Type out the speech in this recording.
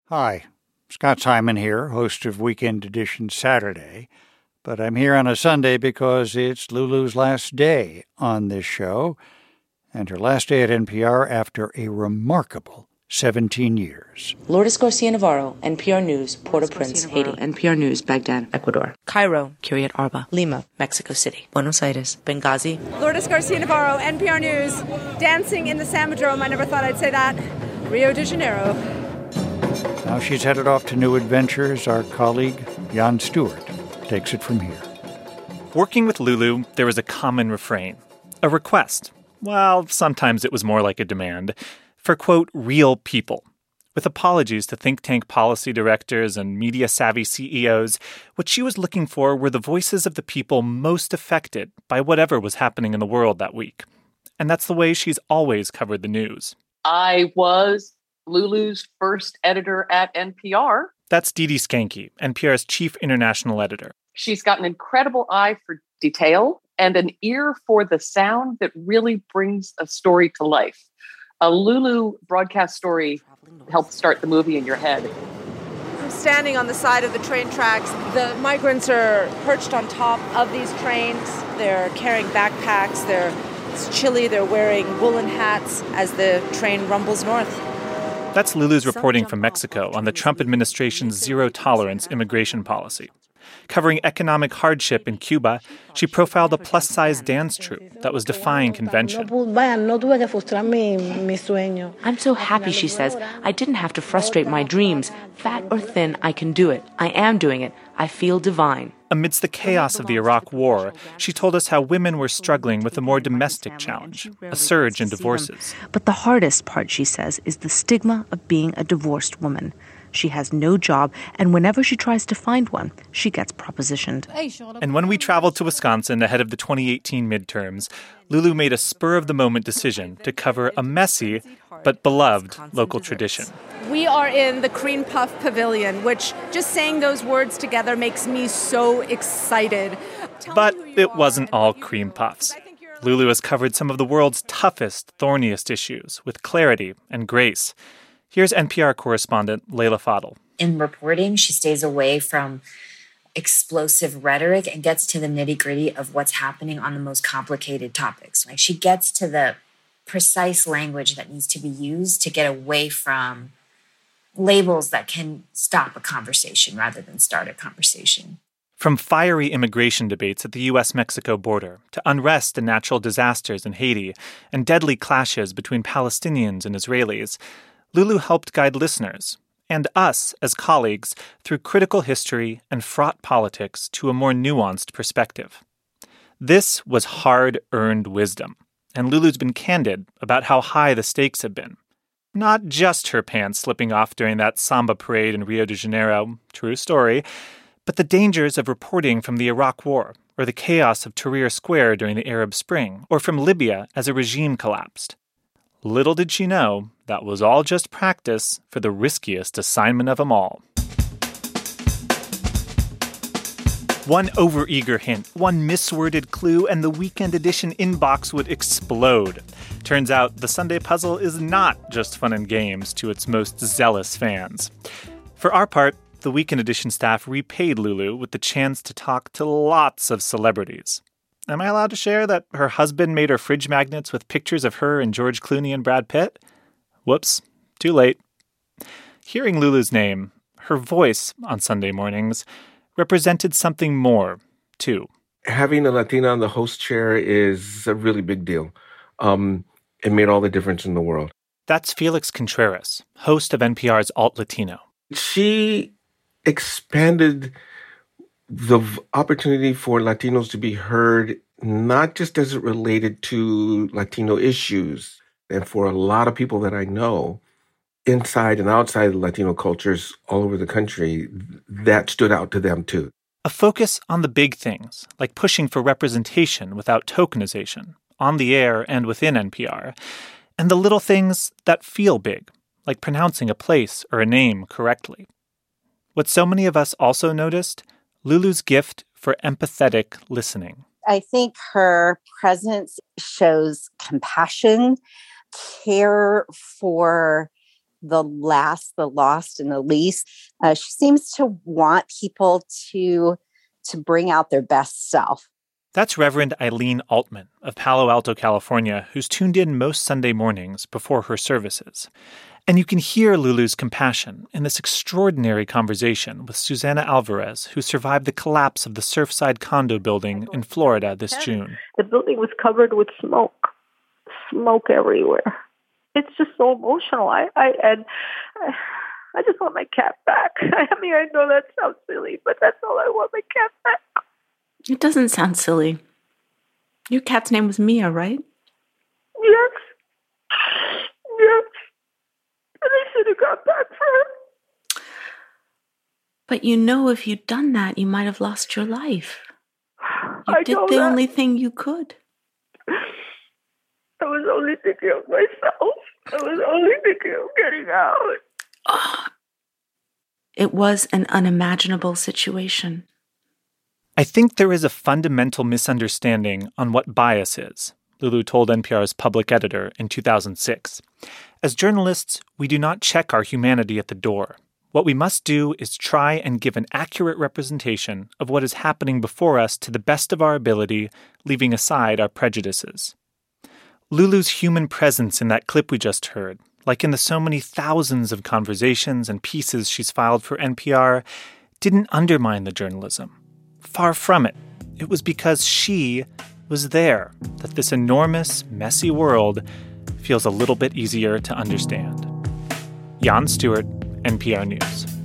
Hi, Scott Simon here, host of Weekend Edition Saturday. But I'm here on a Sunday because it's Lulu's last day on this show, and her last day at NPR after a remarkable 17 years. Lourdes Garcia Navarro, NPR News, Port-au-Prince, Haiti. NPR News, Baghdad, Ecuador. Cairo, Kiryat Arba. Lima, Mexico City. Buenos Aires, Benghazi. Lourdes Garcia Navarro, NPR News, dancing in the Sambadrome. I never thought I'd say that. Rio de Janeiro. Now she's headed off to new adventures. Our colleague, Jan Stewart, takes it from here. Working with Lulu, there was a common refrain, a request. Well, sometimes it was more like a demand for, quote, real people. With apologies to think tank policy directors and media-savvy CEOs, what she was looking for were the voices of the people most affected by whatever was happening in the world that week. And that's the way she's always covered the news. I was Lulu's first editor at NPR. That's Dee Dee Skanke, NPR's chief international editor. She's got an incredible eye for detail and an ear for the sound that really brings a story to life. A Lulu broadcast story helps start the movie in your head. I'm standing on the side of the train tracks. The migrants are perched on top of these trains. They're carrying backpacks. It's chilly. They're wearing woolen hats as the train rumbles north. That's Lulu's reporting from Mexico on the Trump administration's zero-tolerance immigration policy. Covering economic hardship in Cuba, she profiled a plus-size dance troupe that was defying convention. I'm so happy, she says. I didn't have to frustrate my dreams. Fat or thin, I can do it. I am doing it. I feel divine. Amidst the chaos of the Iraq War, she told us how women were struggling with a more domestic challenge, a surge in divorces. But the hardest part, she says, is the stigma of being a divorced woman. She has no job, and whenever she tries to find one, she gets propositioned. And when we traveled to Wisconsin ahead of the 2018 midterms, Lulu made a spur-of-the-moment decision to cover a messy but beloved local tradition. We are in the Cream Puff Pavilion, which just saying those words together makes me so excited. But it wasn't all cream puffs. Lulu has covered some of the world's toughest, thorniest issues with clarity and grace. Here's NPR correspondent Leila Fadel. In reporting, she stays away from explosive rhetoric and gets to the nitty-gritty of what's happening on the most complicated topics. Like, she gets to the precise language that needs to be used to get away from labels that can stop a conversation rather than start a conversation. From fiery immigration debates at the U.S.-Mexico border to unrest and natural disasters in Haiti and deadly clashes between Palestinians and Israelis, Lulu helped guide listeners, and us as colleagues, through critical history and fraught politics to a more nuanced perspective. This was hard-earned wisdom, and Lulu's been candid about how high the stakes have been. Not just her pants slipping off during that samba parade in Rio de Janeiro, true story, but the dangers of reporting from the Iraq War, or the chaos of Tahrir Square during the Arab Spring, or from Libya as a regime collapsed. Little did she know that was all just practice for the riskiest assignment of them all. One overeager hint, one misworded clue, and the Weekend Edition inbox would explode. Turns out the Sunday Puzzle is not just fun and games to its most zealous fans. For our part, the Weekend Edition staff repaid Lulu with the chance to talk to lots of celebrities. Am I allowed to share that her husband made her fridge magnets with pictures of her and George Clooney and Brad Pitt? Whoops, too late. Hearing Lulu's name, her voice on Sunday mornings, represented something more, too. Having a Latina on the host chair is a really big deal. It made all the difference in the world. That's Felix Contreras, host of NPR's Alt Latino. She expanded the opportunity for Latinos to be heard, not just as it related to Latino issues. And for a lot of people that I know, inside and outside the Latino cultures all over the country, that stood out to them too. A focus on the big things, like pushing for representation without tokenization, on the air and within NPR, and the little things that feel big, like pronouncing a place or a name correctly. What so many of us also noticed, Lulu's gift for empathetic listening. I think her presence shows compassion, care for the last, the lost, and the least. She seems to want people to bring out their best self. That's Reverend Eileen Altman of Palo Alto, California, who's tuned in most Sunday mornings before her services. And you can hear Lulu's compassion in this extraordinary conversation with Susana Alvarez, who survived the collapse of the Surfside condo building in Florida this June. The building was covered with smoke everywhere. It's just so emotional. I just want my cat back. I mean, I know that sounds silly, but that's all I want, my cat back. It doesn't sound silly. Your cat's name was Mia, right? Yes. And I should have got back for her. But if you'd done that, you might have lost your life. You did the only thing you could. I was only thinking of myself. I was only thinking of getting out. Oh, it was an unimaginable situation. I think there is a fundamental misunderstanding on what bias is, Lulu told NPR's public editor in 2006. As journalists, we do not check our humanity at the door. What we must do is try and give an accurate representation of what is happening before us to the best of our ability, leaving aside our prejudices. Lulu's human presence in that clip we just heard, like in the so many thousands of conversations and pieces she's filed for NPR, didn't undermine the journalism. Far from it. It was because she was there that this enormous, messy world feels a little bit easier to understand. Jan Stewart, NPR News.